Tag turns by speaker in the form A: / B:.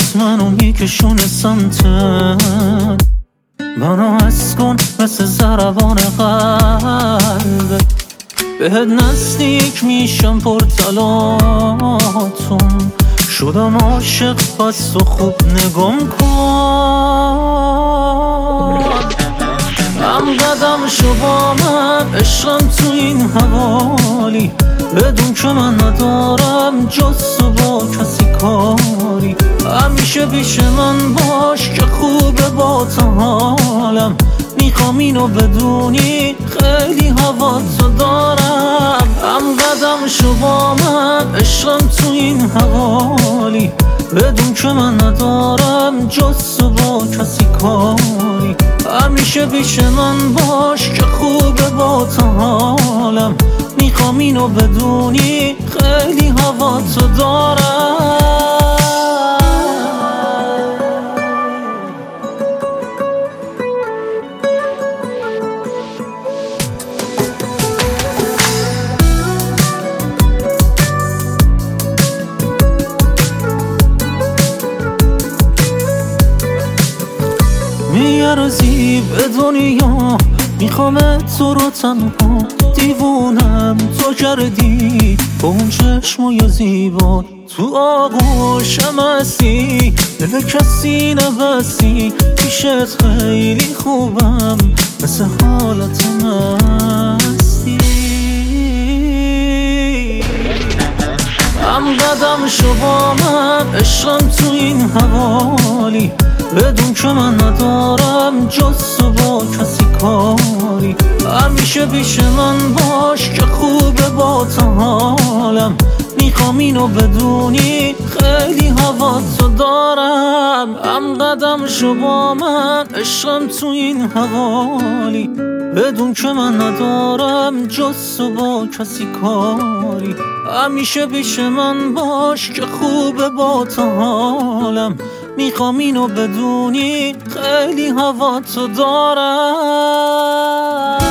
A: پات منو میکشونه سمتت، منو حس کن مثل ضربان قلبت، بهت نزدیک میشم پرتلاتون، شدم عاشق پس تو خوب نگم کن. هم قدم شو با من عشقم تو این حوالی، بدون که من ندارم جز تو با کسی کاری، همیشه پیش من باش که خوبه با تو حالم، میخوام اینو بدونی خیلی هوا تو دارم. هم قدم شو با من عشقم تو این حوالی، بدون که من ندارم جز تو با کسی کاری، همیشه پیش من باش که خوبه با تو حالم، میخوام اینو بدونی خیلی هوا تو دارم. میارزی به دنیا، میخوام تو رو تنها، دیوونم تو کردی با اون چشمای زیبا، تو آغوشم هستی دل کسی نبستی، پیشت خیلی خوبم مثل حالت مستی. هم قدم شو با من عشقم تو این حوالی، بدون که من ندارم جز تو با کسی کاری، همیشه پیش من باش که خوبه با تو حالم، میخوام اینو بدونی خیلی هوا تو دارم. هم قدم شو با من عشقم تو این حوالی، بدون که من ندارم جز تو با کسی کاری، همیشه پیش من باش که خوبه با تو حالم، میخوام اینو بدونی خیلی هوا تو دارم.